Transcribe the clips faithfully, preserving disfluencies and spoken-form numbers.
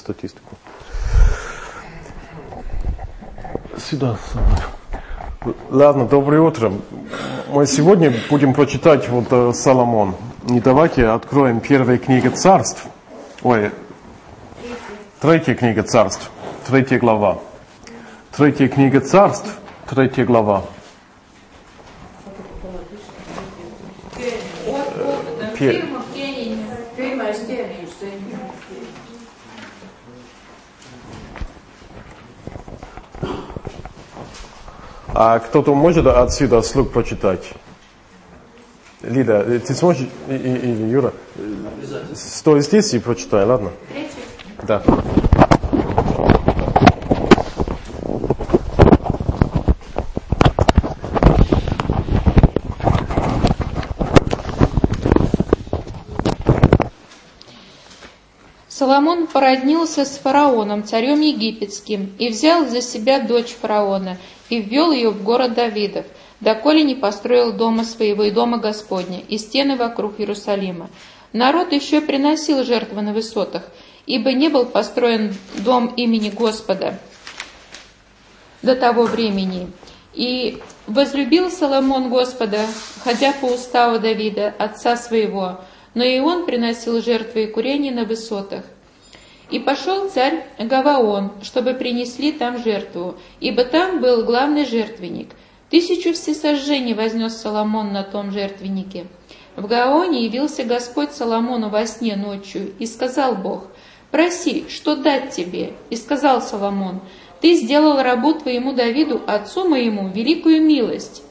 статистику. Сюда. Ладно, доброе утро. Мы сегодня будем прочитать вот Соломон. И давайте откроем первая книга Царств. Ой, третья книга Царств, третья глава. Третья книга Царств, третья глава. Пер... А кто-то может отсюда слух прочитать? Лида, ты сможешь, или Юра? Стой здесь и прочитай, ладно? Да. Соломон породнился с фараоном, царем египетским, и взял за себя дочь фараона, и ввел ее в город Давидов, доколе не построил дома своего и дома Господня, и стены вокруг Иерусалима. Народ еще приносил жертвы на высотах, ибо не был построен дом имени Господа до того времени. И возлюбил Соломон Господа, ходя по уставу Давида, отца своего, но и он приносил жертвы и курение на высотах. И пошел царь Гаваон, чтобы принесли там жертву, ибо там был главный жертвенник. Тысячу всесожжений вознес Соломон на том жертвеннике. В Гаваоне явился Господь Соломону во сне ночью, и сказал Бог: «Проси, что дать тебе?» И сказал Соломон: «Ты сделал рабу твоему Давиду, отцу моему, великую милость,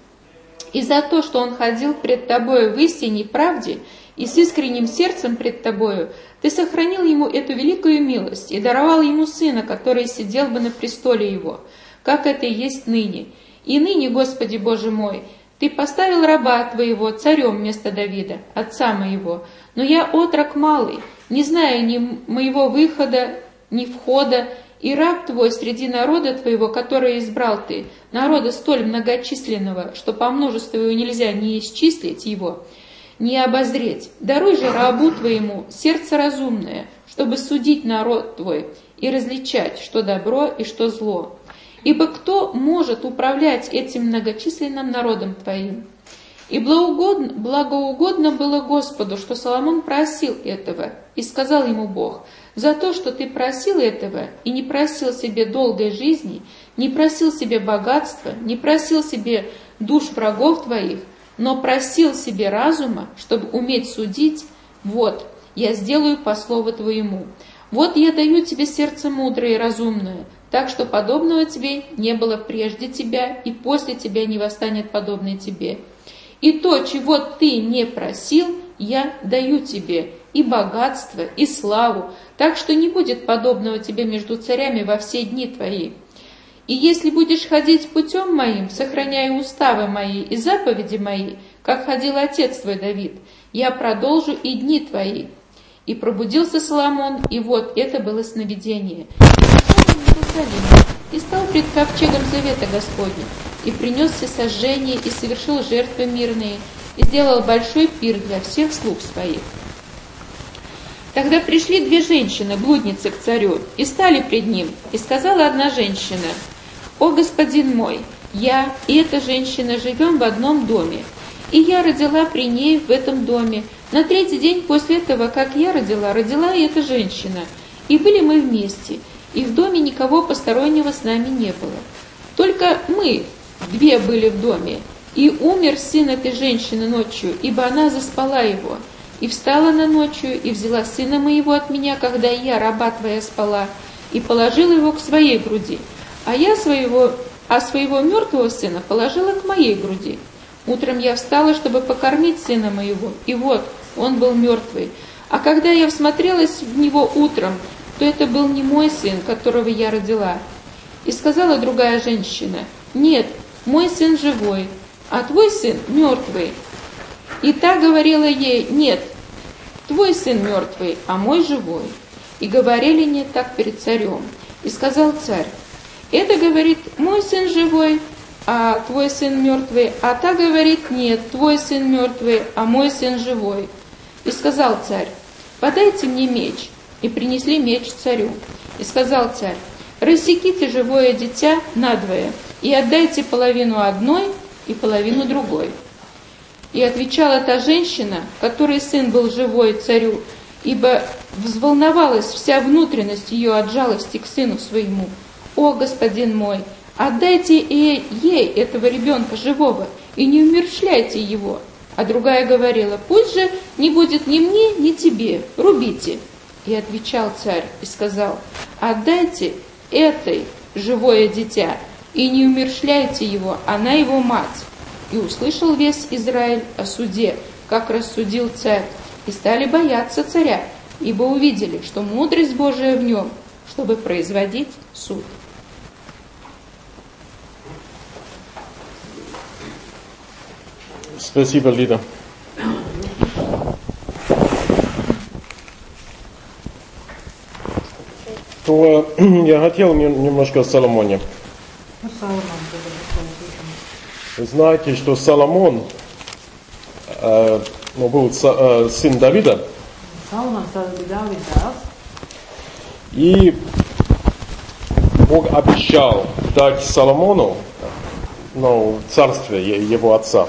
и за то, что он ходил пред тобою в истине и правде, и с искренним сердцем пред тобою, ты сохранил ему эту великую милость и даровал ему сына, который сидел бы на престоле его, как это и есть ныне. И ныне, Господи Боже мой, ты поставил раба твоего царем вместо Давида, отца моего. Но я отрок малый, не знаю ни моего выхода, ни входа, и раб твой среди народа твоего, который избрал ты, народа столь многочисленного, что по множеству его нельзя ни исчислить его, не обозреть. Даруй же рабу твоему сердце разумное, чтобы судить народ твой и различать, что добро и что зло. Ибо кто может управлять этим многочисленным народом твоим?» И благоугодно, благоугодно было Господу, что Соломон просил этого, и сказал ему Бог: «За то, что ты просил этого, и не просил себе долгой жизни, не просил себе богатства, не просил себе душ врагов твоих, но просил себе разума, чтобы уметь судить, вот, я сделаю по слову твоему. Вот я даю тебе сердце мудрое и разумное, так что подобного тебе не было прежде тебя, и после тебя не восстанет подобное тебе. И то, чего ты не просил, я даю тебе, и богатство, и славу, так что не будет подобного тебе между царями во все дни твои. И если будешь ходить путем моим, сохраняя уставы мои и заповеди мои, как ходил отец твой Давид, я продолжу и дни твои». И пробудился Соломон, и вот это было сновидение. И стал пред ковчегом завета Господня, и принес всесожжение, и совершил жертвы мирные, и сделал большой пир для всех слуг своих. Тогда пришли две женщины, блудницы, к царю, и стали пред ним, и сказала одна женщина: «О, господин мой, я и эта женщина живем в одном доме, и я родила при ней в этом доме. На третий день после этого, как я родила, родила и эта женщина, и были мы вместе, и в доме никого постороннего с нами не было. Только мы две были в доме, и умер сын этой женщины ночью, ибо она заспала его. И встала она ночью, и взяла сына моего от меня, когда я, раба твоя, спала, и положила его к своей груди, а я своего, а своего мертвого сына положила к моей груди. Утром я встала, чтобы покормить сына моего, и вот, он был мертвый. А когда я всмотрелась в него утром, то это был не мой сын, которого я родила. И сказала другая женщина: нет, мой сын живой, а твой сын мертвый. И та говорила ей: нет, твой сын мертвый, а мой живой. И говорили не так перед царем. И сказал царь: это говорит, мой сын живой, а твой сын мертвый, а та говорит: нет, твой сын мертвый, а мой сын живой. И сказал царь: подайте мне меч. и принесли меч царю. И сказал царь: рассеките живое дитя надвое, и отдайте половину одной и половину другой. И отвечала та женщина, которой сын был живой царю, ибо взволновалась вся внутренность ее от жалости к сыну своему: «О, господин мой, отдайте ей, ей этого ребенка живого, и не умерщвляйте его». А другая говорила: «Пусть же не будет ни мне, ни тебе, рубите». И отвечал царь и сказал: «Отдайте этой живое дитя, и не умерщвляйте его, она его мать». И услышал весь Израиль о суде, как рассудил царь, и стали бояться царя, ибо увидели, что мудрость Божия в нем, чтобы производить суд. Спасибо, Лида. То я хотел немножко о Соломоне. Вы знаете, что Соломон э, ну, был э, сын Давида. И Бог обещал дать Соломону, ну, царствие его отца.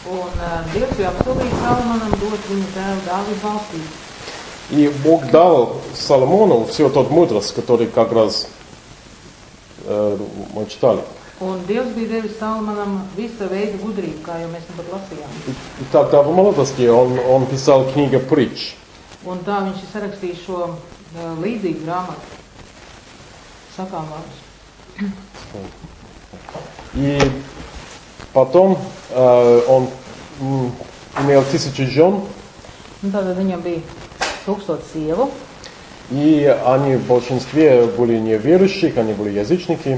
И Бог дал Соломону всю тот мудрость, который как раз э, мы читали. И тогда в молодости он, он писал книгу притч. И потом э, он м, имел тысячу жен. И они в большинстве были неверующие, они были язычники.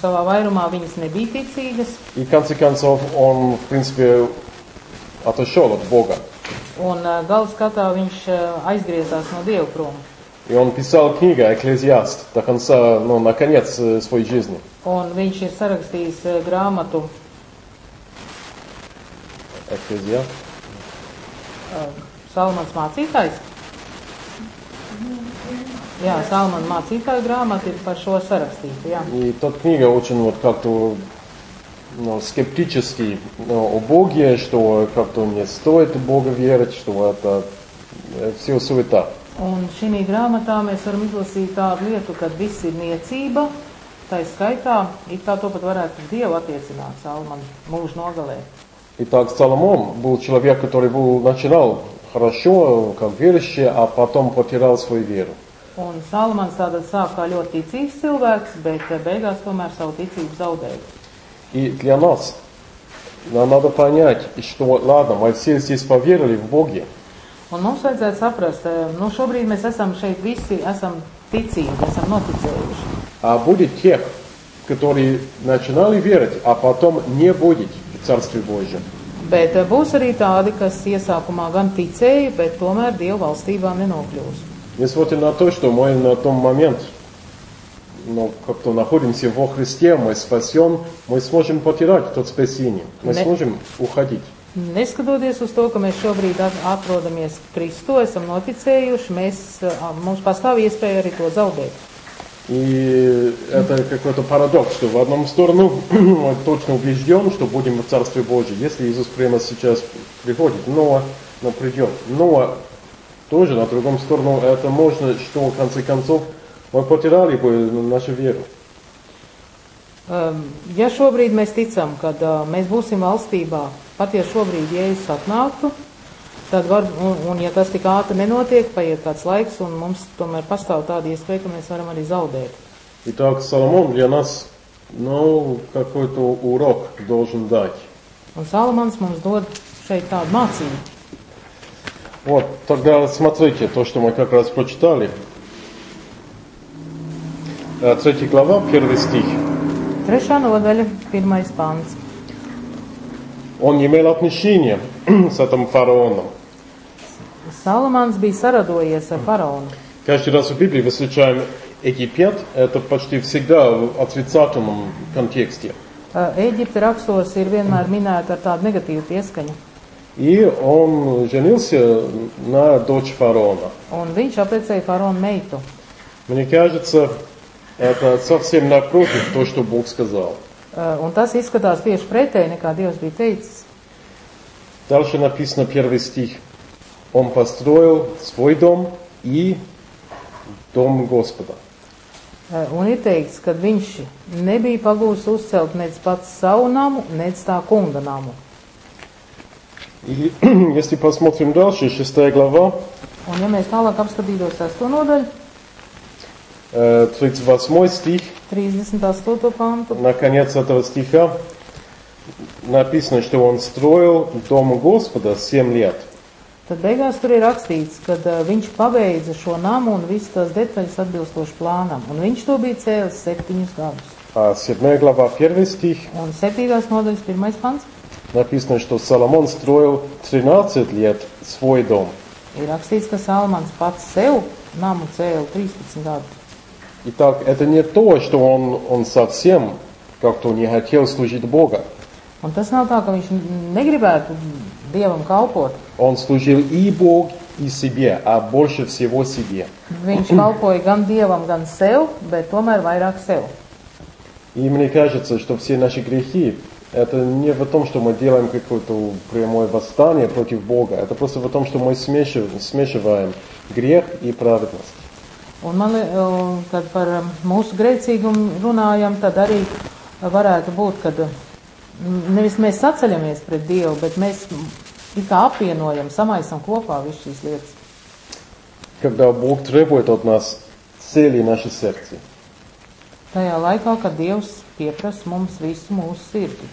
И в конце концов он, в принципе, отошел от Бога. И он писал книгу «Экклезиаст» до конца, ну, на конец своей жизни. Экклезиаст. Salmans mācītājs? Jā, Salmana mācītāju grāmata ir par šo sarakstītu, jā. И тот книга очень вот как-то, ну, скептически, ну, о Боге, что как-то не стоит в Бога верить, что это все суета. Un šī grāmatā mēs varam izlasīt tādu lietu, ka viss ir niecība, tā skaitā, it kā to pat varētu Dievu attiecināt Salmana mūža nogalē. Итак, Соломон был человек, который был, начинал хорошо, как верующий, а потом потерял свою веру. Un Salmans tātad sāk kā ļoti ticīgs cilvēks, bet beigās tomēr savu ticību zaudēja. И для нас нам надо понять, что, ладно, мы все здесь поверили в Боге. Un mums vajadzētu saprast, nu šobrīd mēs esam šeit visi, esam ticīgi, esam noticējuši. А будет тех, которые начинали верить, а потом не будет в Царстве Божьем. Bet būs arī tādi, kas iesākumā gan ticēja, bet tomēr Dieva valstībā nenokļūs. Несмотря на то, что мы на том момент, ну, как-то находимся во Христе, мы спасем, мы сможем потерять то спасение, мы ne. сможем уходить. Neskatoties uz to, ka mēs šobrīd atrodamies Kristu, esam noticējuši, mēs, mums pastāv iespēja arī to zaudēt. И это какой-то парадокс, что в одну сторону мы точно убежден, что будем в Царстве Божьем, если Иисус прямо сейчас приходит, но, но придет. Но тоже на другом сторону это можно, что в конце концов мы потеряли бы нашу веру. Ja šobrīd mēs ticam, kad mēs būsim valstībā, pat ja šobrīd Jēzus atnāktu, tad var, un, un ja tas tik ātri nenotiek, paiet kāds laiks, un mums tomēr pastāv tāda iespēja, ka mēs varam arī zaudēt. Итак, Соломон для нас, ну, какой-то урок должен дать. Un Salomons mums dod šeit tādu mācību. Вот, тогда смотрите то, что мы как раз прочитали. Третья глава, первый стих. Trešā nodaļa, pirmais pants. Он имел отношение с этим фараоном. Salomons bija saradojies ar faraonu. Каждый раз в Библии мы встречаем Египет, это почти всегда в отрицательном контексте. Ēģipte rakstos ir vienmēr minēta ar tādu negatīvu pieskaņu. И он женился на дочь фараона. Un viņš apprecēja faraona meitu. Мне кажется, это совсем напротив то, что Бог сказал. Uh, un tas izskatās tieši pretēji, nekā Dievs bija teicis. Дальше написано первый стих. Он построил свой дом и дом Господа. Uh, un ir teikts, ka viņš nebija pagūs uzcelt nec pats savu namu, nec tā kunga namu. И если посмотрим дальше, шестая глава, Un ja mēs tālāk apskatītos sesto nodaļu, э, тридцать восьмой стих, trīsdesmit astoto pantu, на конец этого стиха написано, что он строил дом Господа семь лет. tad beigās tur ir rakstīts, ka uh, viņš pabeidza šo namu un visas tās detaļas atbilstoši plānam. Un viņš to bija cēlis septiņus gadus. А седьмая глава, первый стих, Un septītās nodaļas pirmais pants написано, что Соломон строил тринадцать лет свой дом. ir rakstīts, ka Salmans pats sev namu cēla trīspadsmit gadus. Итак, это не то, что он, он совсем как-то не хотел служить Бога. Un tas nav tā, ka viņš negribētu Dievam kalpot. Он служил и Богу, и себе, а больше всего себе. Viņš kalpoja gan Dievam, gan sev, bet tomēr vairāk sev. И мне кажется, что все наши грехи, это не в том, что мы делаем какое-то прямое восстание против Бога. Это просто в том, что мы смешиваем, смешиваем грех и праведность. Un man, li- kad par mūsu grēcīgumu runājam, tad arī varētu būt, kad nevis mēs saceļamies pret Dievu, bet mēs it kā apvienojam, samaisam kopā visu šīs lietas. Когда Бог требует от нас цели нашей сердца. Tajā laikā, kad Dievs pieprasa mums visu mūsu sirdi.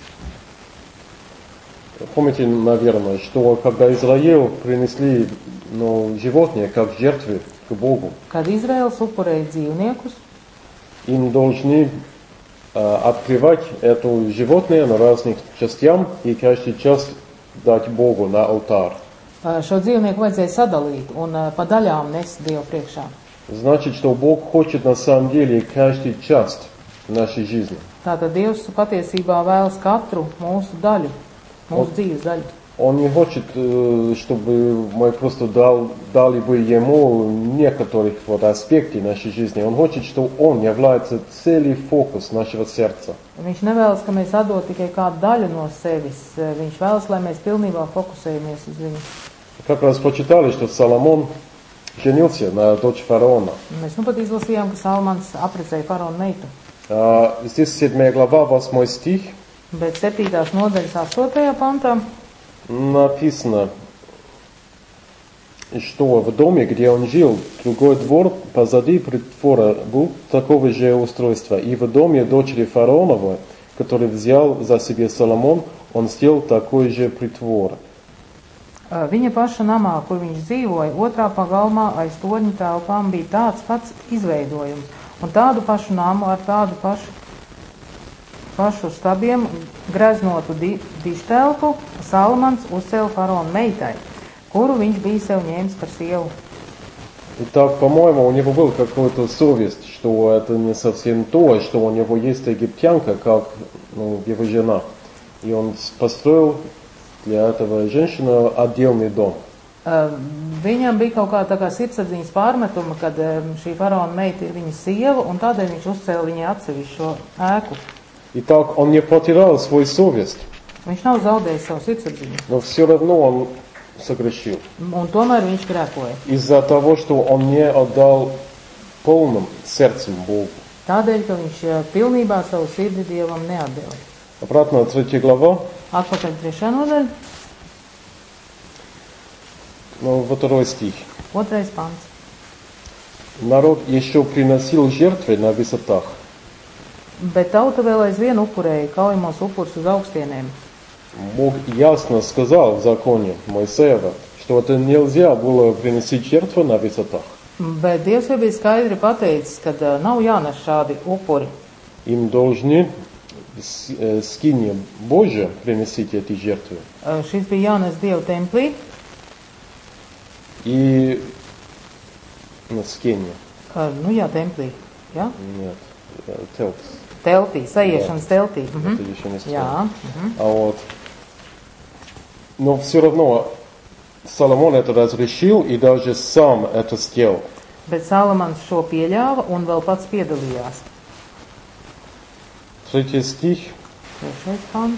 Помните, наверное, что когда Израиль принесли ну, животные как жертвы к Богу, Kad Izraels upurēja dzīvniekus, им должны э, открывать это животное на разных частях и каждый часть дать Богу на алтарь. šo dzīvnieku vajadzēja sadalīt un pa daļām nest Dievu priekšā. Значит, что Бог хочет на самом деле каждую часть нашей жизни. Tātad Dievs patiesībā vēlas katru mūsu daļu, mūsu dzīves daļu. Он не хочет, э, чтобы мы просто дал, дали бы Ему некоторых вот аспектов нашей жизни. Он хочет, чтобы Он является целый фокус нашего сердца. Viņš nevēlas, ka mēs atdod tikai kādu daļu no sevis. Viņš vēlas, lai mēs pilnībā fokusējamies uz viņu. Как раз почитали, что Соломон женился на дочь фараона. Mēs nu pat izlasījām, ka Salmans apprecēja faraona meitu. А, здесь седьмая глава, восьмой стих. Bet septītās nodaļas astotajā pantā Написано, что в доме, где он жил, другой двор позади притвора был такого же устройства. И в доме дочери фараонова, который взял за себе Соломон, он сделал такой же притвор. viņa paša namā, kur viņš dzīvoja, otrā pagalmā aiz torņa telpām bija tāds pats izveidojums. Un tādu pašu namu ar tādu pašu, pašu stabiem greznotu di, dištelpu Salmans uzcēla faraona meitai, kuru viņš bija sev ņēmis par sievu. Итак, по-моему, у него был какой-то совесть, что это не совсем то, что у него есть египтянка, как ну, его жена. И он построил для этого женщины отдельный дом. Uh, viņam bija kaut kā tā kā sirdsapziņas pārmetuma, kad um, šī faraona meita ir viņa sieva, un tādēļ viņš uzcēla viņai atsevišķu šo ēku. Итак, он не потерял свою совесть, Viņš nav zaudējis savu sirdsapziņu, но все равно он согрешил. un tomēr viņš grēkoja. Из-за того, что он не отдал полным сердцем Богу. Tādēļ, ka viņš uh, pilnībā savu sirdi Dievam neatdeva. Обратно третья глава, Atpakaļ trešā nodaļa, ну, второй стих. otrais pants. Народ еще приносил жертвы на высотах. Bet tauta vēl aizvien upurēja kaujamos upurus uz augstienēm. Бог ясно сказал в законе Моисеева, что это нельзя было приносить жертву на высотах. Bet Dievs jau bija skaidri pateicis, ka uh, nav jānes šādi upuri. Им должны с э, скиния Божия приносить эти жертвы. Uh, šis bija jānes Dieva templī, И на скиния. uh, nu jā, templī, jā? Нет, э, телс. Teltī, saiešanas teltī. Mhm. Это еще не Jā. скиния. Mhm. А вот Но все равно Соломон это разрешил и даже сам это сделал. Bet Salamans šo pieļāva un vēl pats piedalījās. Третий стих Trešais pants.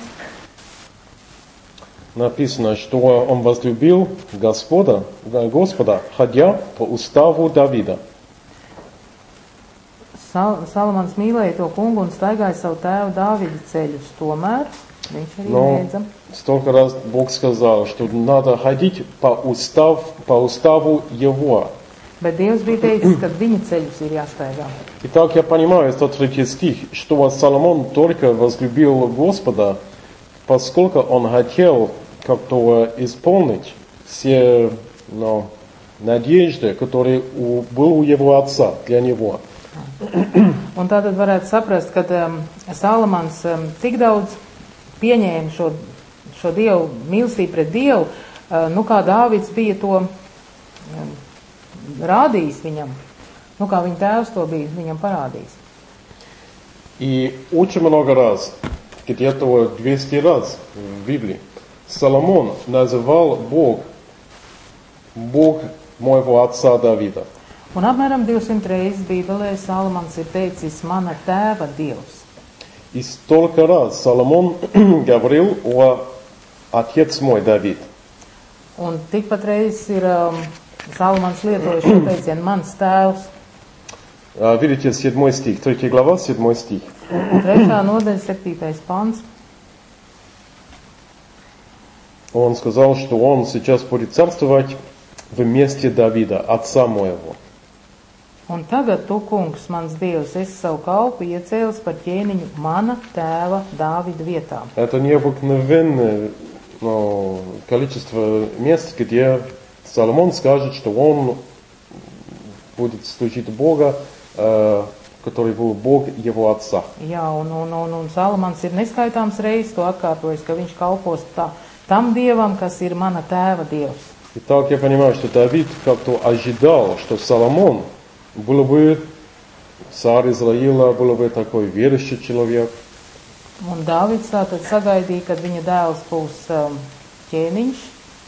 написано, что он возлюбил Господа, Господа, ходя по уставу Давида. Sal Salamans mīlēja to kungu un staigāja savu tēvu Dāvida ceļus. Tomēr viņš arī Но mēdza. столько раз Бог сказал, что надо ходить по, устав, по уставу Его. Bet Dievs bija teicis, ka viņa ceļus ir jāstaigā. Итак, я понимаю, это третий стих, что Соломон только возлюбил Господа, поскольку он хотел как-то исполнить все ну, надежды, которые у, были у его отца для него. Un tātad varētu saprast, ka um, Salamans um, tik daudz pieņēma šo, šo Dievu mīlestību pret Dievu, uh, nu kā Dāvids bija to um, rādījis viņam, nu kā viņa tēvs to bija viņam parādījis. И очень много раз, где-то двести раз в Библии, Соломон называл Бог, Бог моего отца Давида. Un apmēram divsimt reizes Bībelē Salamans ir teicis mana tēva Dievs. И столько раз Соломон говорил о отец мой Давид. Un tikpat reizes ir um, Salamans lietojis šo teicienu mans tēvs. А, видите, седьмой стих, третья глава, седьмой стих. Trešā nodaļa, septītais pants. Он сказал, что он сейчас будет царствовать вместе Давида, отца моего. Un tagad tu, kungs, mans Dievs, esi savu kalpu iecēlis par ķēniņu mana tēva Dāvida vietā. Это необыкновенное ну, количество мест, где Соломон скажет, что он будет служить Бога, э, который был Бог его отца. Jā, un, un, un, un Salamans ir neskaitāms reizes to atkārtojis, ka viņš kalpos tā, tam Dievam, kas ir mana tēva Dievs. Итак, я понимаю, что Давид как-то ожидал, что Соломон был бы царь Израиля, был бы такой верующий человек. Un Dāvids tātad sagaidīja, kad viņa dēls būs um, ķēniņš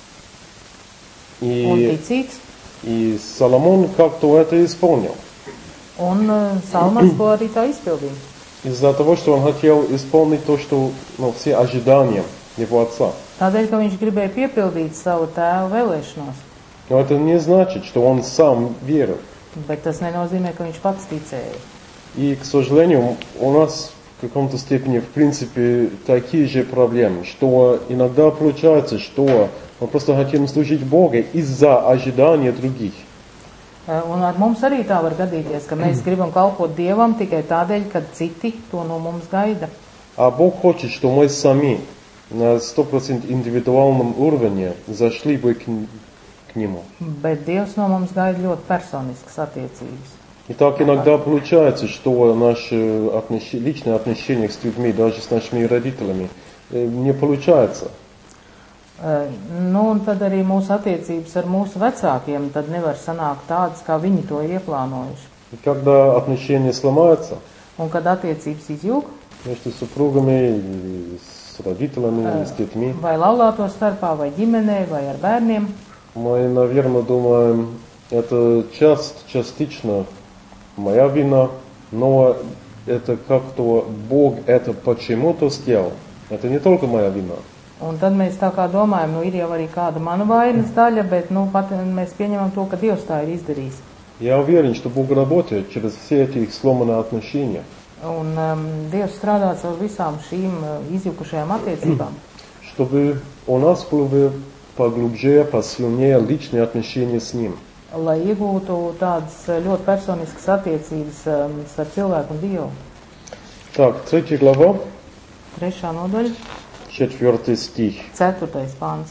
un И, ticīgs. и Соломон как-то это исполнил. Un uh, Salamans to arī tā izpildīja. Из-за того, что он хотел исполнить то, что ну, все ожидания его отца. Tādēļ, ka viņš gribēja piepildīt savu tēvu vēlēšanos. Но это не значит, что он сам верил. Bet tas nenozīmē, ka viņš pats ticēja. И, к сожалению, у нас в каком-то степени, в принципе, такие же проблемы, что иногда получается, что мы просто хотим служить Богу из-за ожидания других. Un ar mums arī tā var gadīties, ka mēs gribam kalpot Dievam tikai tādēļ, ka citi to no mums gaida. А Бог хочет, что мы сами на сто процентов индивидуальном уровне зашли бы к, к Нему. Bet Dievs no mums gaida ļoti personiskas attiecības. И так иногда получается, что наши отнош... личные отношения с людьми, даже с нашими родителями, э, не получается. Uh, nu, un tad arī mūsu attiecības ar mūsu vecākiem tad nevar sanākt tādas, kā viņi to ir ieplānojuši. И когда отношения сломаются Un kad attiecības izjūg, между супругами, и с родителями, uh, и с детьми, vai laulāto starpā, vai ģimenē, vai ar bērniem, мы, наверное, думаем, это часть, частично моя вина, но это как-то Бог это почему-то сделал. Это не только моя вина. un tad mēs tā kā domājam, nu ir jau arī kāda mana vainas daļa, bet nu pat mēs pieņemam to, ka Dievs tā ir izdarījis. Я уверен, что Бог работает через все эти сломанные отношения. Un um, Dievs strādā caur visām šīm uh, izjukušajām attiecībām. Чтобы у нас было поглубже, посильнее личные отношения с Ним. Lai iegūtu tādas uh, ļoti personiskas attiecības um, starp cilvēku un Dievu. Так, третья глава, Trešā nodaļa, четвертый стих. ceturtais pāns.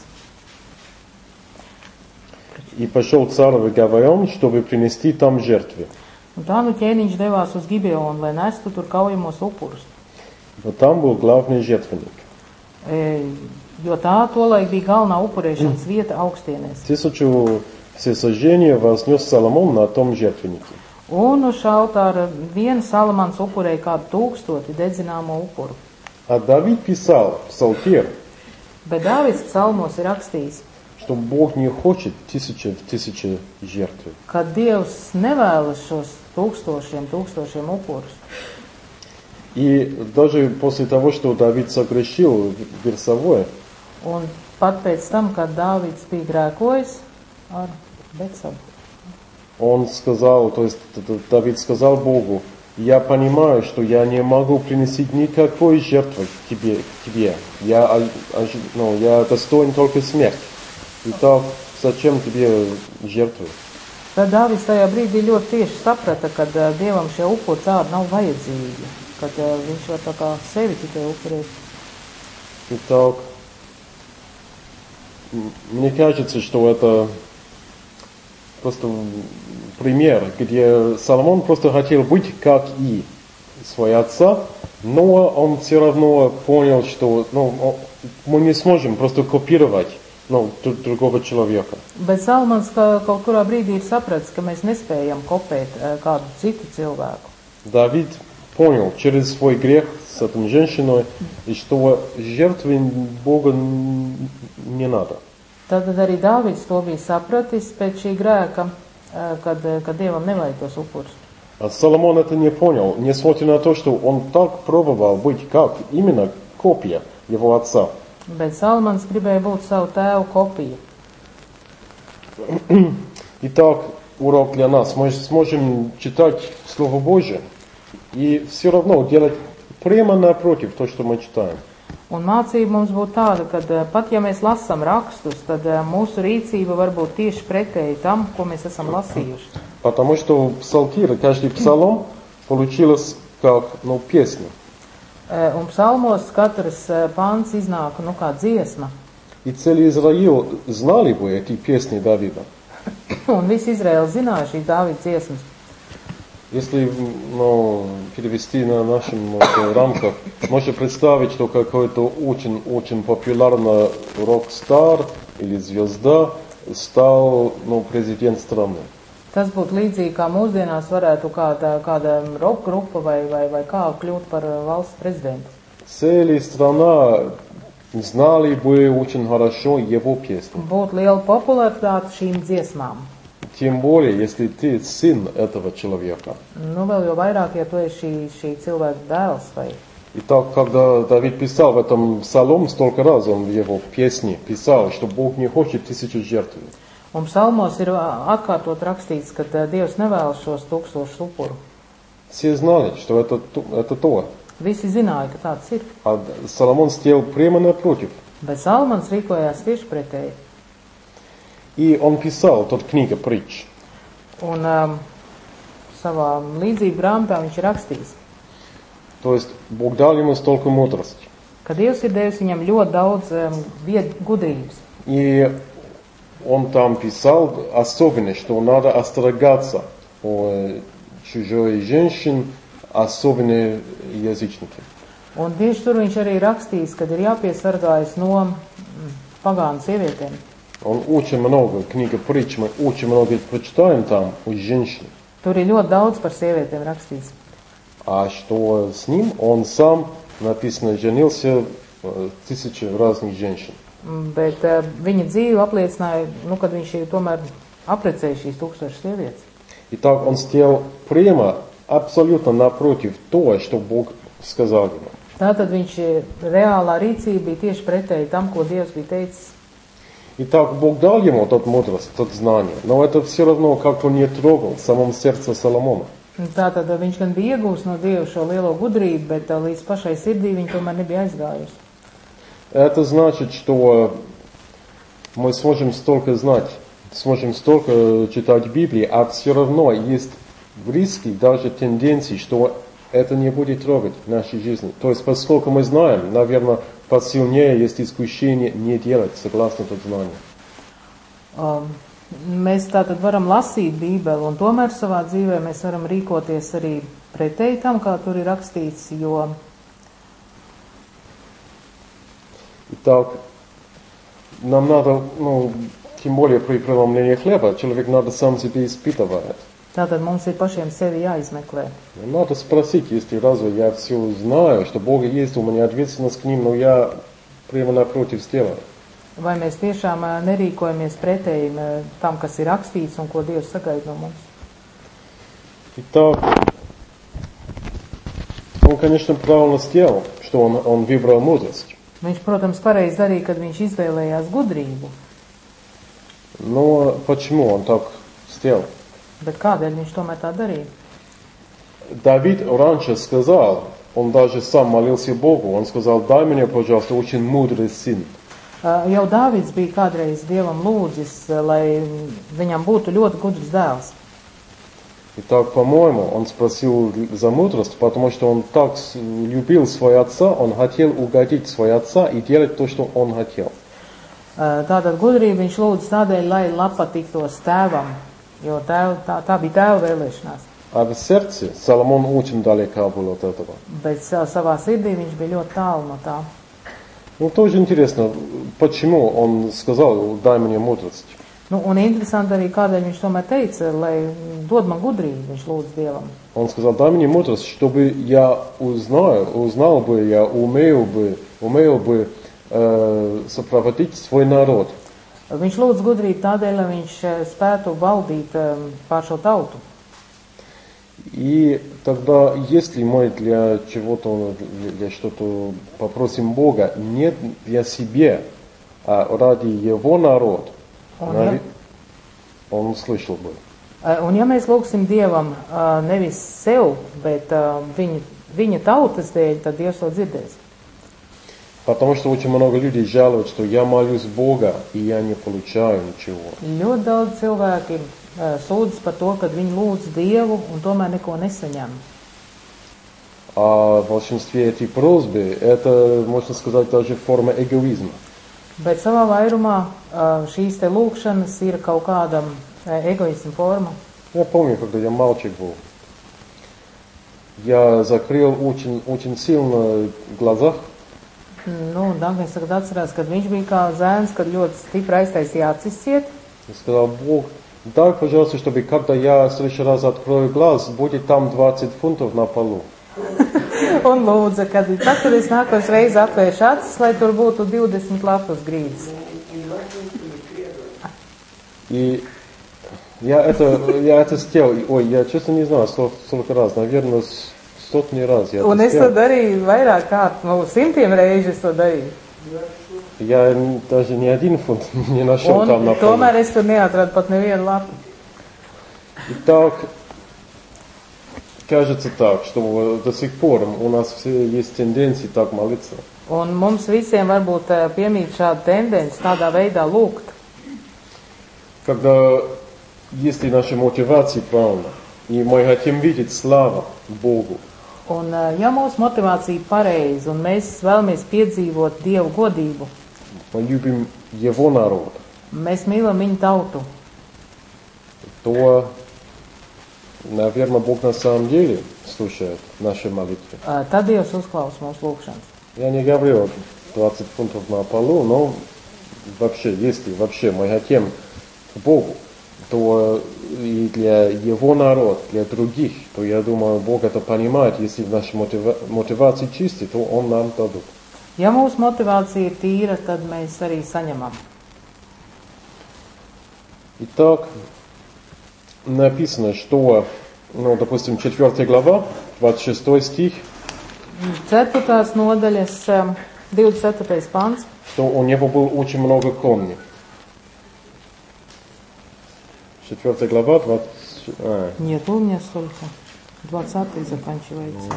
И пошел царь в Гаваон, чтобы принести там жертвы. Un tā nu ķēniņš devās uz Gibeonu, lai nestu tur kaujamos upurus. Но там был главный жертвенник. E, jo tā tolaik bija galvenā upurēšanas vieta augstienēs. Тысячу всесожжения вознес Соломон на том жертвеннике. Un uz šā altāra viena Salamans upurēja kādu tūkstoti dedzināmo upuru. А Давид писал, псалтир, Bet Dāvids psalmos ir rakstījis, что Бог не хочет тысячи в тысячи жертв. ka Dievs nevēlas šos tūkstošiem, tūkstošiem upurus. И даже после того, что Давид согрешил Версавое, Un pat pēc tam, kad Dāvids bija grēkojis ar Betsabu, он сказал, то есть Давид сказал Богу: я понимаю, что я не могу принести никакой жертвы к тебе, к тебе. Я, ну, я достоин только смерти. Итак, зачем тебе жертвы? tad Dāvids tajā brīdī ļoti tieši saprata, ka uh, Dievam šie upuri tādi nav vajadzīgi, kad uh, viņš var tā kā sevi tikai upurēt. Итак, мне кажется, что это просто пример, где Соломон просто хотел быть как и свой отца, но он все равно понял, что ну, мы не сможем просто копировать ну, другого человека. Bet Salmans ka, kaut kurā brīdī ir sapratis, ka mēs nespējam kopēt uh, kādu citu cilvēku. Давид понял через свой грех с этой женщиной, и что жертвы Бога не надо. Tad arī Dāvids to bija sapratis pēc šī grēka, kad, kad Dievam nevajag tos upurus. А Соломон это не понял, несмотря на то, что он так пробовал быть как именно копия его отца. Bet Salmans gribēja būt savu tēvu kopiju. Итак, урок для нас. Мы сможем читать Слово Божие и все равно делать прямо напротив то, что мы читаем. Un mācība mums būtu tāda, ka pat ja mēs lasām rakstus, tad mūsu rīcība var būt tieši pretēji tam, ko mēs esam lasījuši. Потому что псалтиры, каждый псалом получилось как ну, песня. Un psalmos katrs pāns iznāk nu, kā dziesma. И целый Израиль знали бы эти песни Давида. Un visi Izraēla zināja šīs Dāvida dziesmas. Если ну, перевести на нашем ну, рамках, можно представить, что какой-то очень-очень популярный рок-стар или звезда стал ну, президент страны. Tas būtu līdzīgi, kā mūsdienās varētu kāda, kāda rock grupa vai, vai, vai kā kļūt par valsts prezidentu. Целая страна знали бы очень хорошо его песни. Būtu liela popularitāte šīm dziesmām. Тем более, если ты сын этого человека. Nu, vēl jau vairāk, ja tu esi šī, šī cilvēka dēls vai... Итак, когда Давид писал в этом псалом, столько раз он в его песне писал, что Бог не хочет тысячу жертв. Un psalmos ir atkārtot rakstīts, ka Dievs nevēlas šos tūkstošus upuru. Все знали, что это, это то. Visi zināja, ka tāds ir. А Соломон стоял прямо напротив. Bet Salmans rīkojās tieši pretēji. И он писал тот книга притч. Un um, savā līdzību grāmatā viņš ir rakstījis. То есть Бог дал ему столько мудрости. Ka Dievs ir devis viņam ļoti daudz um, vied, gudrības. И он там писал особенно, что надо остерегаться о чужой женщин, особенно язычники. Un tieši tur viņš arī rakstījis, ka ir jāpiesargājas no pagānu sievietēm. Он очень много, книга притч, мы очень много прочитаем там о женщине. Tur ir ļoti daudz par sievietēm rakstīts. А что с ним? Он сам, написано, женился тысячи разных женщин. Bet uh, viņa dzīve apliecināja, nu, kad viņš ir tomēr aprecēja šīs tūkstošas sievietes. Итак, он стоял прямо, абсолютно напротив того, что Бог сказал ему. Tātad viņš reālā rīcība bija tieši pretēji tam, ko Dievs bija teicis. Итак, Бог дал ему тот мудрость, тот знание, но это все равно как-то не трогал в самом сердце Соломона. Tātad viņš gan bija iegūst no Dieva šo lielo gudrību, bet uh, līdz pašai sirdī viņa tomēr nebija aizgājusi. Это значит, что мы сможем столько знать, сможем столько читать Библию, а все равно есть риски, даже тенденции, что это не будет трогать в нашей жизни. То есть, поскольку мы знаем, наверное, посильнее есть искушение не делать согласно этому знанию. Um, mēs tātad varam lasīt Bībeli, un tomēr savā dzīvē mēs varam rīkoties arī pretēji tam, kā tur ir rakstīts, jo Итак, нам надо, ну, тем более при преломлении хлеба, человек надо сам себе испытывать. tātad mums ir pašiem sevi jāizmeklē. Надо спросить, если разве я все знаю, что Бог есть, у меня ответственность к ним, но я прямо напротив сделали. Vai mēs tiešām ā, nerīkojamies pretēji ā, tam, kas ir rakstīts un ko Dievs sagaida no mums? Итак, он, конечно, правильно сделал, что он, он выбрал мудрость. Viņš, protams, pareizi darīja, kad viņš izvēlējās gudrību. Но почему он так сделал? Bet kādēļ viņš tomēr tā darīja? Давид раньше сказал, он даже сам молился Богу, он сказал: дай мне, пожалуйста, очень мудрый сын. Uh, jau Dāvids bija kādreiz Dievam lūdzis, uh, lai viņam būtu ļoti gudrs dēls. Итак, по-моему, он спросил за мудрость, потому что он так любил своего отца, он хотел угодить своего отца и делать то, что он хотел. Uh, tātad gudrību viņš lūdz tādēļ, lai patiktos tēvam, jo tēv, tā, tā bija tēva vēlēšanās. А в сердце Соломон очень далеко был от этого. Bet uh, savā sirdī viņš bija ļoti tālu no tā. Ну, тоже интересно, почему он сказал: дай мне мудрость. Nu, un interesanti arī, kādēļ viņš tomēr teica, lai dod man gudrību, viņš lūdz Dievam. Он сказал: дай мне мудрость, чтобы я узнал, узнал бы, я умел бы, умел бы э, сопроводить свой народ. Viņš lūdz gudrību tādēļ, lai viņš spētu valdīt um, pār šo tautu. И тогда, если мы для чего-то, для что-то попросим Бога, не для себя, а ради Его народа, Un, ja, он услышал бы. un ja mēs lūgsim Dievam uh, nevis sev, bet uh, viņa, viņa tautas dēļ, tad Dievs to dzirdēs. Потому что очень много людей жалуют, что я молюсь Бога, и я не получаю ничего. Ļoti daudz cilvēki uh, sūdzas par to, kad viņi lūdz Dievu un tomēr neko nesaņem. А в большинстве этих просьбы это, можно сказать, даже форма эгоизма. Bet savā vairumā uh, šīs te lūkšanas ir kaut kāda uh, egoisma forma. Я помню, когда я мальчик был, я закрыл очень, очень сильно глаза. Nu, Danknis tagad atcerās, kad viņš bija kā zēns, kad ļoti stipri aiztaisīja acis ciet. Я сказал: Бог, дай, пожалуйста, чтобы когда я в следующий раз открою глаз, будет там двадцать фунтов на полу. Un lūdza, kad tad, kad es nākošu reizi atvēršu acis, lai tur būtu divdesmit lapas grīdas. И я это, я это сделал. Ой, я честно не знаю, сколько раз, наверное, сотни раз я Un это es to сделал. darīju vairāk kārt, nu, simtiem reizi es to darīju. Я даже ни один фунт не нашел Un там на полу. tomēr es tur neatradu pat nevienu lapu. Итак, кажется так, что до сих пор у нас все есть тенденции так молиться. Un mums visiem varbūt uh, piemīt šāda tendence tādā veidā lūgt. Когда если наша мотивация правильна, и мы хотим видеть славу Богу, Un uh, ja mūsu motivācija pareiza un mēs vēlamies piedzīvot Dievu godību, мы любим Его народ, mēs mīlam viņu tautu, то, наверное, Бог на самом деле слушает наши молитвы. uh, tad Dievs uzklaus mūsu lūgšanas. Я не говорю двадцать фунтов на полу, но вообще, если вообще мы хотим к Богу, то и для Его народа, для других, то я думаю, Бог это понимает, если наша мотива- мотивация чистая, то Он нам дадут. Ja mūsu motivācija ir tīra, tad mēs arī saņemam. Итак, написано, что, ну, допустим, четвёртая глава, двадцать шестой стих, Ceturtās nodaļas, um, divdesmit ceturtais pants. что у него было очень много коней. Четвёртая глава, двадцать... А, Нет, у меня столько. двадцатый заканчивается.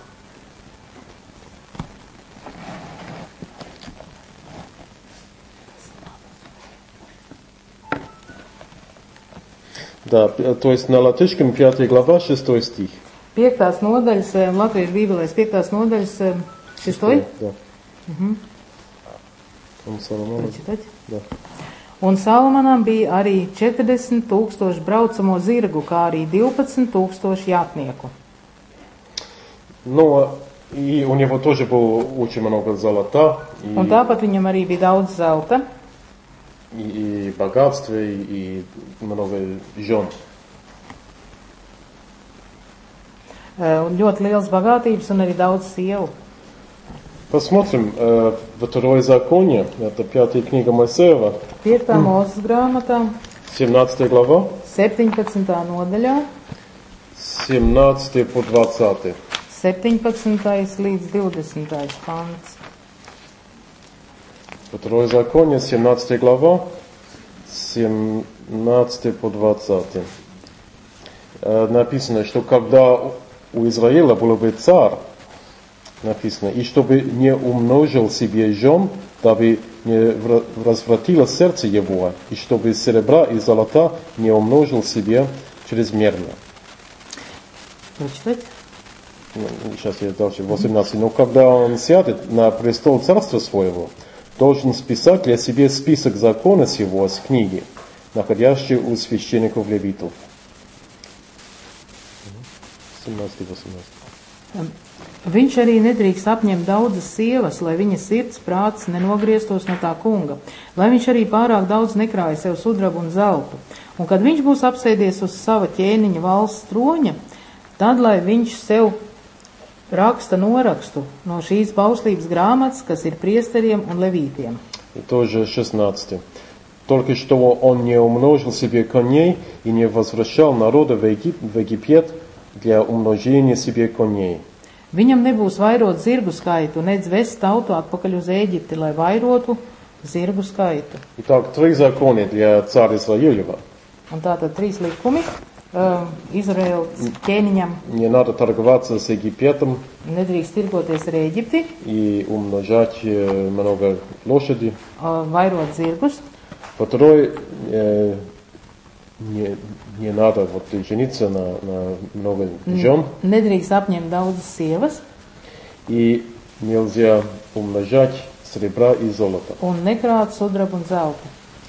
да, то есть на латышском пятая глава, шестой стих. Piektās nodaļas, um, Latviešu bībelēs, piektās nodaļas, um, šestoj. Да. Mhm. Он Соломон. Prečitāt? Да. Un Salmanam bija arī četrdesmit tūkstoši braucamo zirgu, kā arī divpadsmit tūkstoši jātnieku. Но и у него тоже было очень много золота, и, Un tāpat viņam arī bija daudz zelta, и, и богатства, и, и много жен. un ļoti liels bagātības un arī daudz sievu. Посмотрим э, Второзаконие, это пятая книга Моисеева, Piekta mūzes grāmatā, семнадцатая глава, septiņpadsmitā nodaļā, семнадцатый по двадцатый. septiņpadsmitais līdz divdesmitais pants. Второзаконие, семнадцатая глава, семнадцатый по двадцатый. Э, написано, что когда у Израиля был бы царь, написано, и чтобы не умножил себе жен, дабы не развратило сердце его, и чтобы серебра и золота не умножил себе чрезмерно. Прочитать? Ну, сейчас я дальше, восемнадцать. Но когда он сядет на престол царства своего, должен списать для себя список закона сего с книги, находящей у священников левитов. семнадцать восемнадцать. Viņš arī nedrīkst apņemt daudzas sievas, lai viņa sirds prāts nenogrieztos no tā kunga, lai viņš arī pārāk daudz nekrāja sev sudrabu un zeltu. Un kad viņš būs apsēdies uz sava ķēniņa valsts troņa, tad, lai viņš sev raksta norakstu no šīs bauslības grāmatas, kas ir priesteriem un levītiem. И тоже шестнадцать. Только что он не умножил себе коней и не возвращал народа в Егип, в Египет для умножения себе коней. Viņam nebūs vairot zirgu skaitu, nedz vest tautu atpakaļ uz Ēģipti, lai vairotu zirgu skaitu. Итак, три закона для царя Израилева. Un tātad trīs likumi uh, Izraēlas ķēniņam. Не надо торговаться с Египтом Nedrīkst tirgoties ar Ēģipti, и умножать э, много лошади. uh, vairot zirgus. Второй, э, не, не надо вот, жениться на, на много жен. Nedrīkst apņemt daudzas sievas И нельзя умножать серебра и золото. un nekrāt sudrabu un zeltu.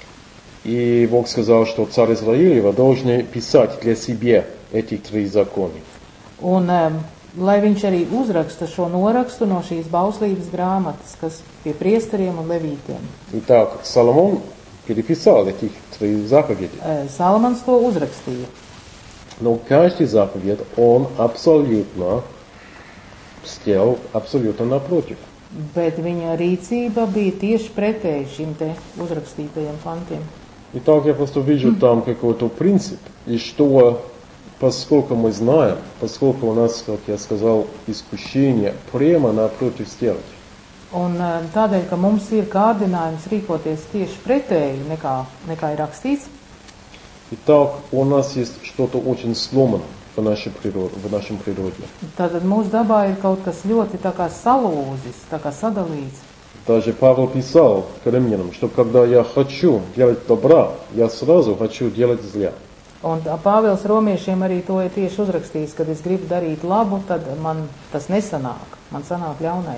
И Бог сказал, что царь Израилева должен писать для себя эти три закона. Un, um, lai viņš arī uzraksta šo norakstu no šīs bauslības grāmatas, kas pie priesteriem un levītiem. Итак, Соломон переписал этих три заповеди. Uh, Salamans to uzrakstīja. Но каждый заповедь он абсолютно сделал абсолютно напротив. Bet viņa rīcība bija tieši pretēji šim te uzrakstītajiem pantiem. Итак, я просто вижу там какой-то принцип, и что, поскольку мы знаем, поскольку у нас, как я сказал, искушение прямо напротив сделать. Un uh, tādēļ, ka mums ir kārdinājums rīkoties tieši pretēji nekā, nekā ir rakstīts, Итак, у нас есть что-то очень сломано в нашей природе. В нашем природе. tātad mūsu dabā ir kaut kas ļoti tā kā salūzis, tā kā sadalīts. Даже Павел писал к римлянам, что когда я хочу делать добра, я сразу хочу делать зля. Un Pāvils romiešiem arī to ir tieši uzrakstījis, kad es gribu darīt labu, tad man tas nesanāk, man sanāk ļaunais.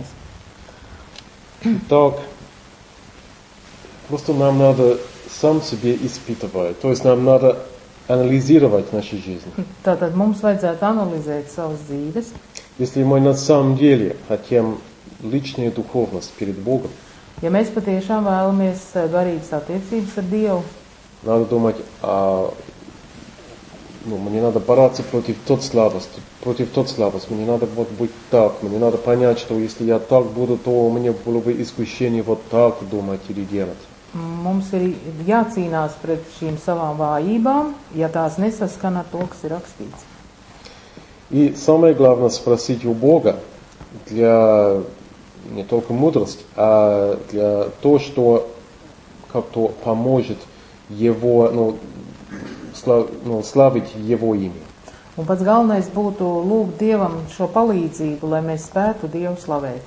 Так, просто нам надо сам себе испытывать, то есть нам надо анализировать нашу жизнь. Tātad mums vajadzētu analizēt savas dzīves. Если мы на самом деле хотим личную духовность перед Богом, Ja mēs patiešām vēlamies garīgas attiecības ar Dievu, надо думать, а, ну, мне надо бороться против тот слабости, против тот слабости, мне надо вот быть так, мне надо понять, что если я так буду, то у меня было бы искушение вот так думать или делать. mums ir jācīnās pret šīm savām vājībām, ja tās nesaskan ar to, kas ir rakstīts. И самое главное спросить у Бога для не только мудрости, а для того, что как-то поможет Его, ну, слав, ну, славить Его имя. Un pats galvenais būtu lūgt Dievam šo palīdzību, lai mēs spētu Dievu slavēt.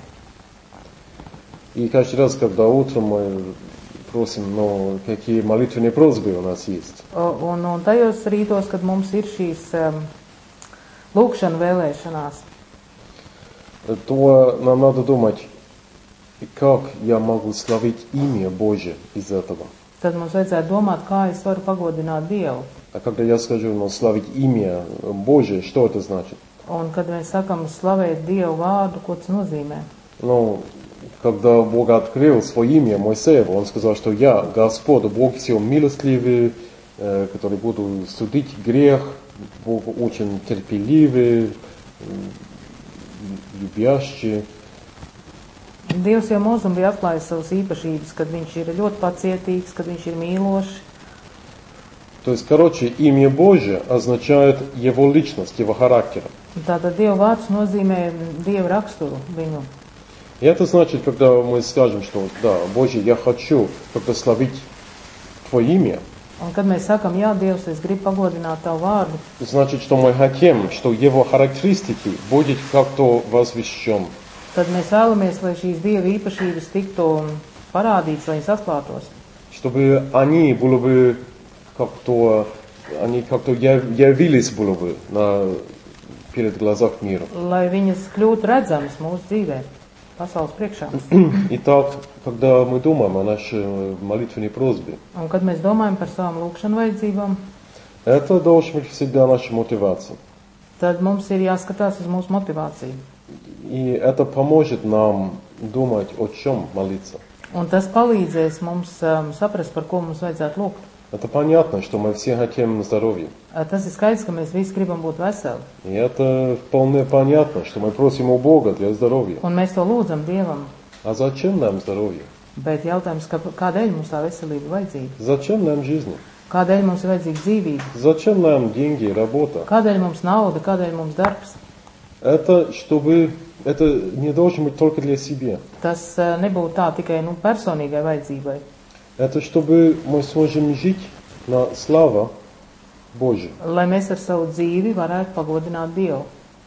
И каждый раз, когда утром мы просим, ну, какие молитвенные просьбы у нас есть. Un, un tajos rītos, kad mums ir šīs um, lūkšana vēlēšanās, То нам надо думать, как я могу славить имя Божие из этого. tad mums vajadzētu domāt, kā es varu pagodināt Dievu. А когда я скажу, ну, славить имя Божие, что это значит? Un kad mēs sakam slavēt Dievu vārdu, ko tas nozīmē? Ну, когда Бог открыл свое имя Моисееву, он сказал, что я, Господь, Бог все милостливый, э, который буду судить грех, Бог очень терпеливый, любящий. Dievs jau mūzum bija atklājis savas īpašības, kad viņš ir ļoti pacietīgs, kad viņš ir mīlošs. То есть, короче, имя Божье означает Его личность, Его характер. Tātad Dieva vārds nozīmē Dieva raksturu viņu. И это значит, когда мы скажем, что да, Боже, я хочу как-то славить Твое имя, Un kad mēs sakam, jā, Dievs, es gribu pagodināt Tavu vārdu, значит, что мы хотим, что Его характеристики будет как-то возвещен. tad mēs vēlamies, lai šīs Dieva īpašības tiktu parādītas, lai viņas atklātos. Чтобы они были бы как-то, они как-то яв- явились было бы на, перед глазах мира. Lai viņas kļūtu redzamas mūsu dzīvē, pasaules priekšā. Итак, когда мы думаем о нашей молитвенной просьбе, Un kad mēs domājam par savām lūkšanu vajadzībām, это должна быть всегда наша мотивация. tad mums ir jāskatās uz mūsu motivāciju. И это поможет нам думать, о чем молиться. Un tas palīdzēs mums um, saprast, par ko mums vajadzētu lūgt. Это понятно, что мы все хотим здоровья. Uh, Tas ir skaidrs, ka mēs visi gribam būt veseli. И это вполне понятно, что мы просим у Бога для здоровья. Un mēs to lūdzam Dievam. А зачем нам здоровье? Bet jautājums, ka, kādēļ mums tā veselība vajadzīga? Зачем нам жизнь? Kādēļ mums ir vajadzīga dzīvība? Зачем нам деньги, работа? Kādēļ mums nauda? Kādēļ mums darbs? Это чтобы это не должно быть только для себя. Tas uh, nebūtu tā tikai nu, personīgai vajadzībai. Это чтобы мы сможем жить на славу Божью. Lai mēs ar savu dzīvi varētu pagodināt Dievu.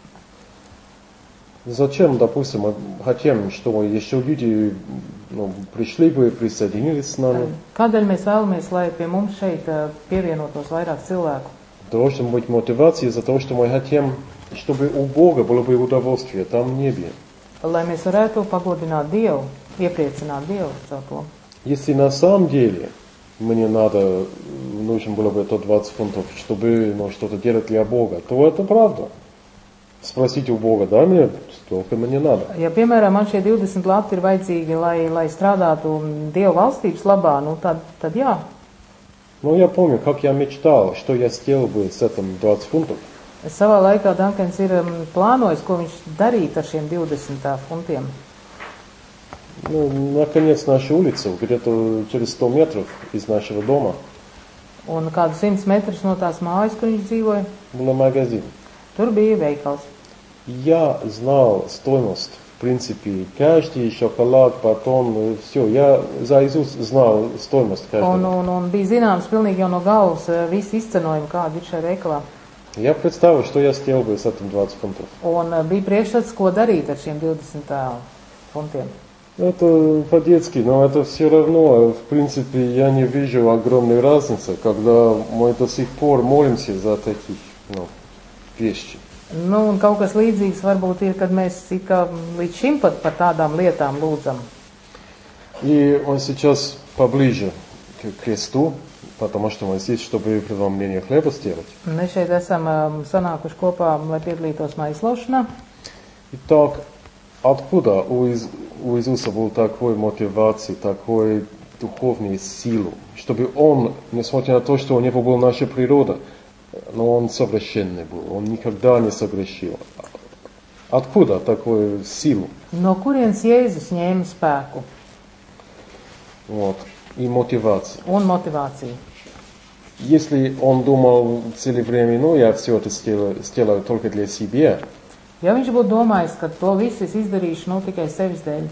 Зачем, допустим, мы хотим, чтобы еще люди ну, пришли бы, присоединились с нами? Kādēļ mēs vēlamies, lai pie mums šeit uh, pievienotos vairāk cilvēku? Должна быть мотивация за то, что мы хотим, чтобы у Бога было бы удовольствие там в небе. Lai mēs varētu pagodināt Dievu, iepriecināt Dievu caur to. Если на самом деле мне надо, нужно было бы это двадцать фунтов, чтобы ну, что-то делать для Бога, то это правда. Спросите у Бога, дай мне столько мне надо. Ja, piemēram, man šie divdesmit lati ir vajadzīgi, lai, lai strādātu Dieva valstības labā, nu tad, tad jā. Но я помню, как я мечтал, что я сделал бы с этим двадцать фунтов. Es savā laikā Dankens ir um, plānojis, ko viņš darīt ar šiem divdesmit funtiem. Ну, наконец, нашу улицу, где-то через сто метров из нашего дома, Un kādu simts metrus no tās mājas, kur viņš dzīvoja, был магазин. tur bija veikals. Я знал стоимость, в принципе, каждый шоколад, батон, все. Я заизусть знал стоимость Un, каждого. un, un bija zināms pilnīgi jau no galvas uh, visi izcenojumi, kādi ir šajā veikalā. Я представил, что я сделал бы с этим двадцать фунтов. Un uh, bija priekšstats, ko darīt ar šiem divdesmit uh, funtiem. Это по-детски, но это все равно, в принципе, я не вижу огромной разницы, когда мы до сих пор молимся за таких ну, вещи. Nu, un kaut kas līdzīgs varbūt ir, kad mēs it kā līdz šim pat par tādām lietām lūdzam. И он сейчас поближе к кресту, потому что мы здесь, чтобы преломление хлеба сделать. Mēs šeit esam um, sanākuši kopā, lai piedalītos maislaušanā. Итак, откуда у, Иис- у Иисуса был такой мотивации, такой духовной силы, чтобы он, несмотря на то, что у него была наша природа, но он совершенный был, он никогда не согрешил. Откуда такую силу? No kurienes Jēzus ņēma spēku Вот. И мотивацию. un motivāciju? Если он думал целое время, ну я все это сделаю, сделаю только для себя, Ja viņš būtu domājis, ka to visu es izdarīšu nu, tikai sevis dēļ,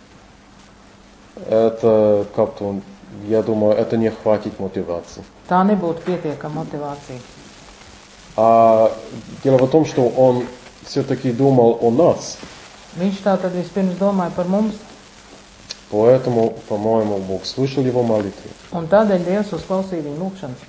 это как-то, я думаю, это не хватит мотивации. tā nebūtu pietiekama motivācija. А дело в том, что он все-таки думал о нас. Viņš tā tad vispirms domāja par mums, Поэтому, по-моему, Бог слышал его молитвы. un tādēļ Dievs uzklausīja viņu lūgšanas.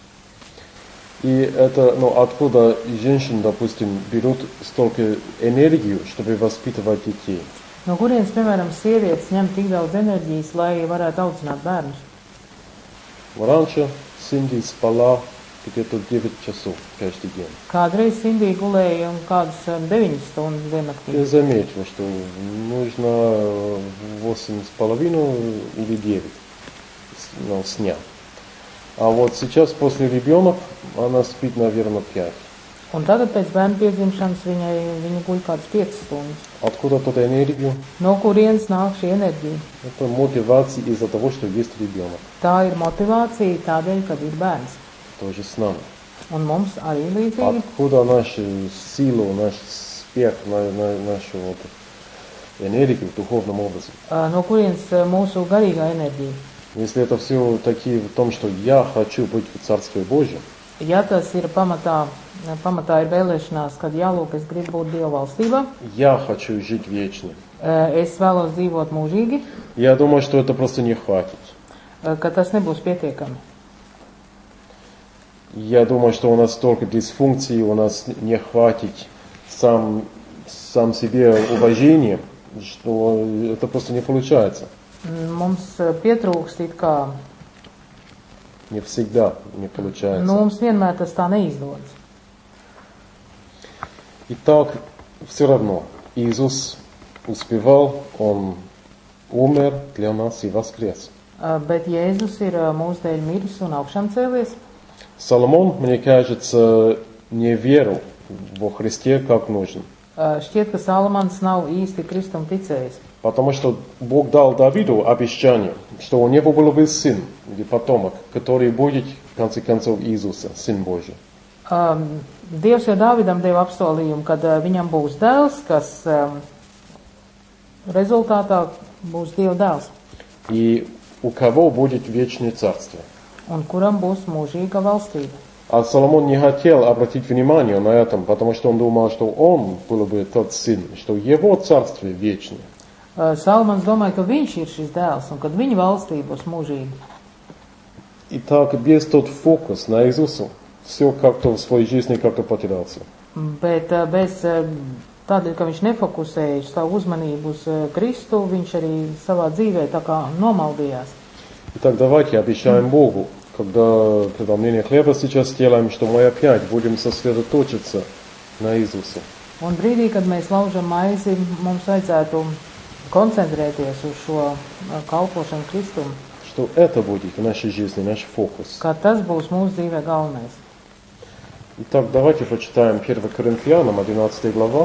И это, ну, откуда женщины, допустим, берут столько энергии, чтобы воспитывать детей. No kurienes, piemēram, sievietes ņem tik daudz enerģijas, lai varētu audzināt bērnus? Раньше Синди спала где-то девять часов каждый день. Kādreiz Sindija gulēja un kādus um, deviņas stundas diennaktī. Я заметил, что нужно восемь с половиной или девять ну, сня. А вот сейчас после ребенка она спит, наверное, пять. Un tagad pēc bērna piedzimšanas viņai, viņa guļ kādas piecas stundas. Откуда эта энергия? No kurienes nāk šī enerģija? Это мотивация из-за того, что есть ребенок. Tā ir motivācija tādēļ, kad ir bērns. Тоже с нами. Un mums arī līdzīgi. Откуда наша сила, наш спех, на, на, нашу вот энергию в духовном образе? No kurienes mūsu garīgā enerģija? Если это все таки в том, что я хочу быть в Царстве Божьем, Ja tas ir pamatā, pamatā ir vēlēšanās, kad jālūk, es gribu būt Dieva valstībā, я хочу жить вечно, es vēlos dzīvot mūžīgi, я думаю, что это просто не хватит. ka tas nebūs pietiekami. Я думаю, что у нас столько дисфункций, у нас не хватит сам, сам себе уважения, что это просто не получается. Mums pietrūkst it kā, Не всегда не получается. nu mums vienmēr tas tā neizdodas. Итак, все равно, Иисус успевал, Он умер для нас и воскрес. Bet Jēzus ir mūsu dēļ miris un augšām cēlies. Соломон, мне кажется, не верил во Христе как нужно. Šķiet, ka Salamans nav īsti Kristum ticējis. Потому что Бог дал Давиду обещание, что у него был бы сын или потомок, который будет, в конце концов, Иисуса, Сын Божий. Um, Dievs jau Dāvidam deva apsolījumu, kad uh, viņam būs dēls, kas um, rezultātā būs Dieva dēls, И у кого будет вечное царство. un kuram būs mūžīga valstība. А Соломон не хотел обратить внимание на это, потому что он думал, что он был бы тот сын, что его царствие вечное. Uh, Salamans domāja, ka viņš ir šis dēls, un kad viņa valstība būs mūžīga. И так без тот фокус на Иисуса, все как-то в своей жизни как-то потерялся. Bet uh, bez uh, tādēļ, ka viņš nefokusēja savu uzmanību uz uh, Kristu, viņš arī savā dzīvē tā kā nomaldījās. Итак, давайте обещаем Богу, когда преломление хлеба сейчас делаем, что мы опять будем сосредоточиться на Иисусе. Un brīdī, kad mēs laužam maizi, mums vajadzētu koncentrēties uz šo uh, kalpošanu Kristum, Что это будет в нашей жизни, наш фокус. ka tas būs mūsu dzīvē galvenais. Итак, давайте почитаем первое Коринфянам, одиннадцатая глава.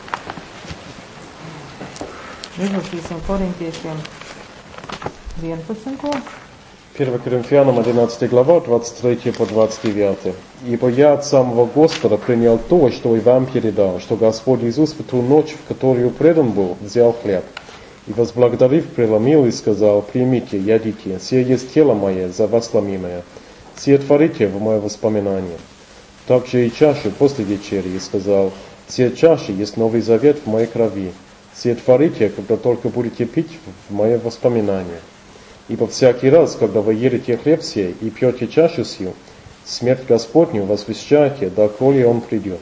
Izlasīsim korintiešiem vienpadsmito. первое Коринфянам, одиннадцатая глава, двадцать третье по двадцать девятое. «Ибо я от самого Господа принял то, что и вам передал, что Господь Иисус в ту ночь, в которую предан был, взял хлеб, и, возблагодарив, преломил и сказал: примите, ядите, сие есть тело мое, за вас ломимое, сие творите в мое воспоминание. Также и чашу после вечери, и сказал: сие чаша есть новый завет в моей крови, сие творите, когда только будете пить в мое воспоминание. Ибо всякий раз, когда вы едите хлеб сей и пьете чашу сию, смерть Господню возвещаете, доколе Он придет».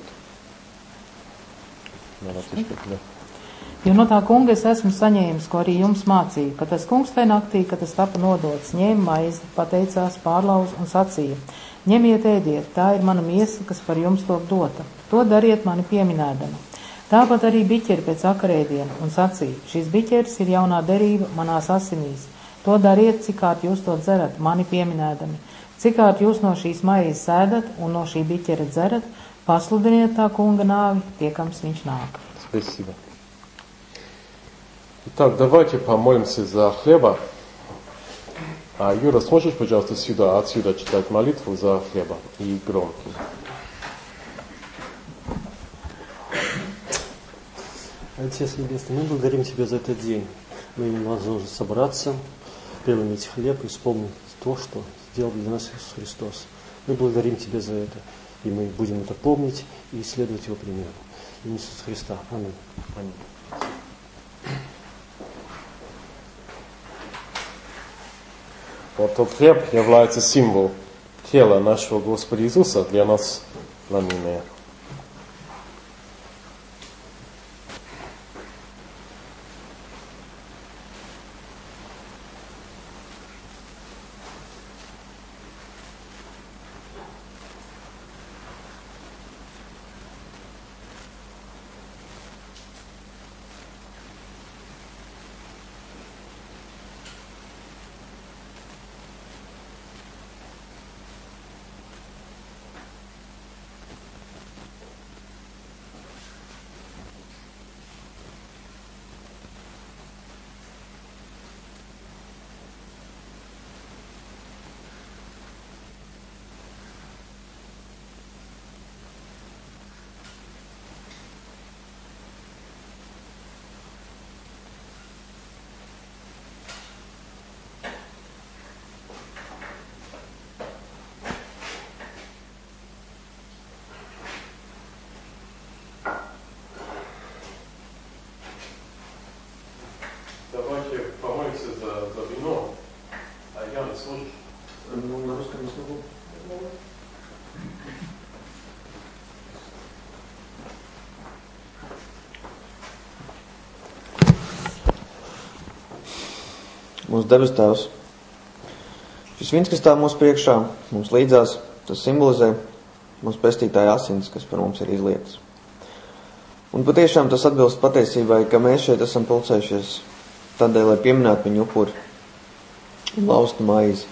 Jo no tā kunga es esmu saņēmis, ko arī jums mācīju, ka tas kungs tai naktī, kad tas tapa nodots, ņēma maizi, pateicās, pārlauz un sacīja: ņemiet, ēdiet, tā ir mana miesa, kas par jums top dota. To dariet mani pieminēdami. Tāpat arī biķeri pēc vakarēdiena un sacīja: šis biķeris ir jaunā derība manās asinīs. To dariet, cikārt jūs to dzerat, mani pieminēdami. Cikārt jūs no šīs maizes sēdat un no šī biķera dzerat, pasludiniet tā kunga nāvi, tiekams viņš nāk. Спасибо. Итак, давайте помолимся за хлеба. А, Юра, сможешь, пожалуйста, сюда, отсюда читать молитву за хлеба и громко. Отец Небесный, мы благодарим Тебя за этот день. Мы имеем возможность собраться, преломить хлеб и вспомнить то, что сделал для нас Иисус Христос. Мы благодарим Тебя за это, и мы будем это помнить и следовать Его примеру. В имя Иисуса Христа. Аминь. Аминь. Вот тот хлеб является символ тела нашего Господа Иисуса для нас ломимое. за, за вино. А я не слышу. Ну, на русском не смогу. Mūsu debes Tēvs, šis vīns, kas stāv mūsu priekšā, mums līdzās, tas simbolizē mūsu pestītāja asins, kas par mums ir izlietas. Un patiešām tas atbilst patiesībai, ka mēs šeit esam pulcējušies tādēļ, lai pieminētu viņu upuri un laustu maizi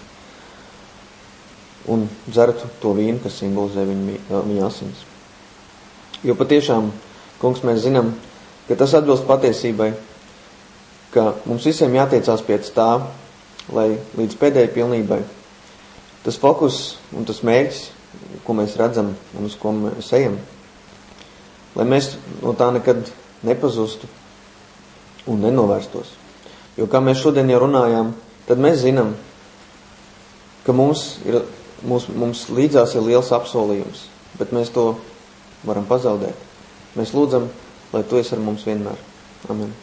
un dzertu to vīnu, kas simbolizē viņa, viņa asins. Jo patiešām, kungs, mēs zinām, ka tas atbilst patiesībai, ka mums visiem jātiecās pēc tā, lai līdz pēdējai pilnībai tas fokus un tas mērķis, ko mēs redzam un uz ko mēs ejam, lai mēs no tā nekad nepazustu un nenovērstos. Jo, kā mēs šodien jau runājām, tad mēs zinām, ka mums, ir, mums, mums līdzās ir liels apsolījums, bet mēs to varam pazaudēt. Mēs lūdzam, lai tu esi ar mums vienmēr. Amen.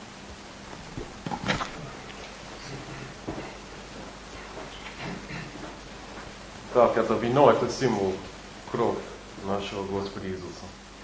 Так, это вино, это символ крови нашего Господа Иисуса.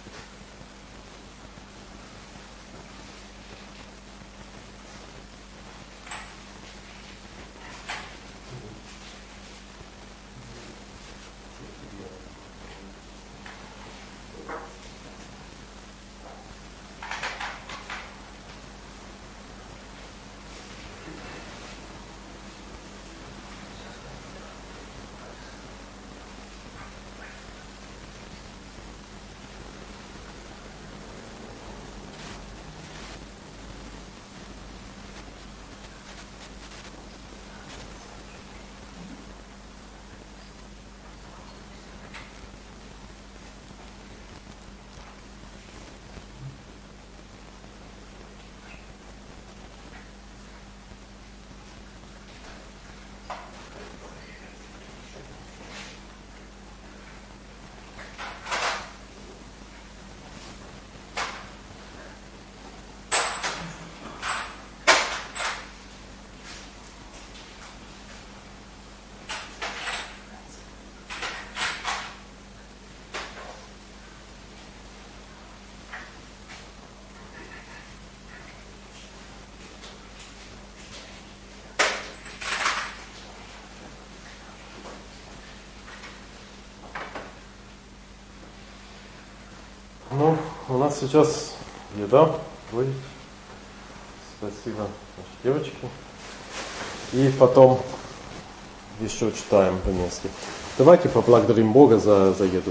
Ну, у нас сейчас еда будет. Спасибо, наши девочки. И потом еще читаем вместе. Давайте поблагодарим Бога за, за еду.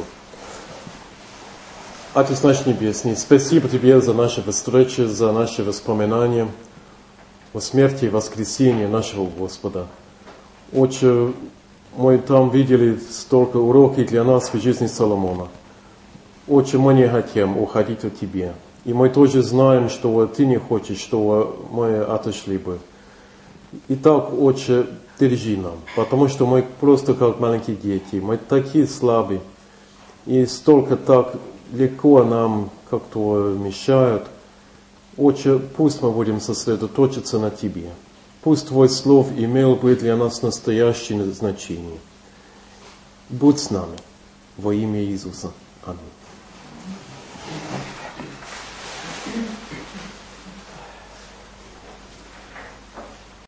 Отец наш Небесный, спасибо Тебе за наши встречи, за наши воспоминания о смерти и воскресении нашего Господа. Отче, мы там видели столько уроков для нас в жизни Соломона. Отче, мы не хотим уходить от Тебя. И мы тоже знаем, что Ты не хочешь, что мы отошли бы. Итак, Отче, держи нам, потому что мы просто как маленькие дети. Мы такие слабые. И столько так легко нам как-то мешают. Отче, пусть мы будем сосредоточиться на Тебе. Пусть Твой Слов имел бы для нас настоящее значение. Будь с нами во имя Иисуса. Аминь.